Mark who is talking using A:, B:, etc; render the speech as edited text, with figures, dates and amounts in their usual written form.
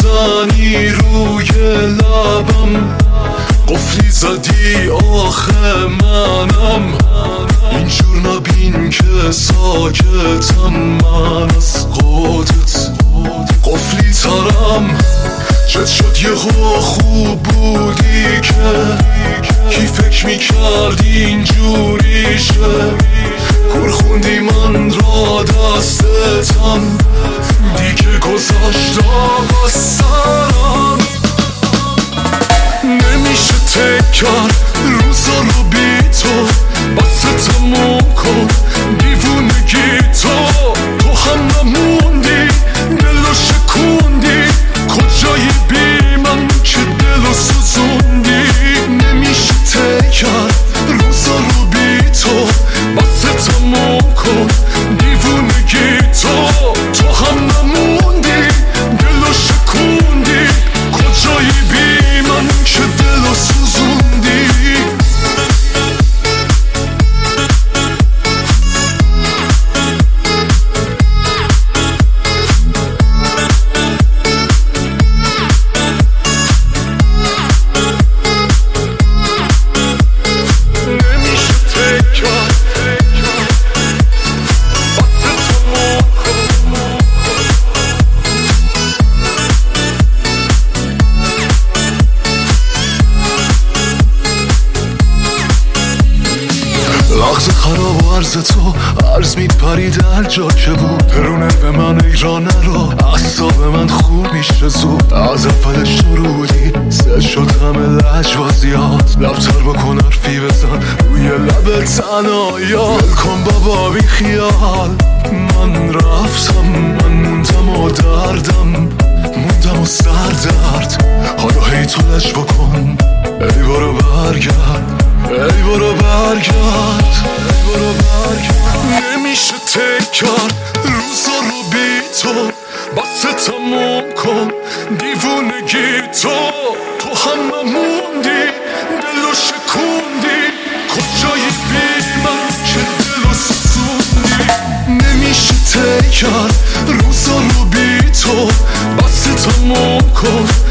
A: میزنی روی لبم، قفلی زدی آخه منم. اینجور نبین که ساکتم من از خودت، قفلی ترم. چت شد یهو خوب بودی که کی فکر میکرد اینجوری شه. کور خوندی من را دستتم، دیگه گذاشت از سرم. نمیشه تکر روزا رو بی تو، بس تموم کن دیوونگی تو. تو هم نموندی دلو شکوندی، کجای بی من که دلو سوزوندی. نمیشه تکر روزا رو بی تو، بس تموم کن دیوونگی تو. تو هم نموندی دلو شکوندی، کجای بی من که دلو سوزوندی. لحظه خراب و عرض تو عرض میپرید هر جا که بود. رونه به من ایرانه رو اعصاب من خوب میشه زود. از اول شروعی سه شد همه لجوازیات. لبتر بکن حرفی بزن روی لب تنایا. ولکن بابا بی خیال من رفتم، من موندم و دردم موندم و سردرد. حالا هی تو لج بکن ای برو برگرد، ای برو برگرد، ای برو برگرد. نمیشه تکر روزا رو بی تو، بس تموم کن دیوونگی تو. تو هم نموندی دلو شکوندی، کجای بی من که دلو سوزوندی. نمیشه تکر روزا رو بی تو، بس تموم کن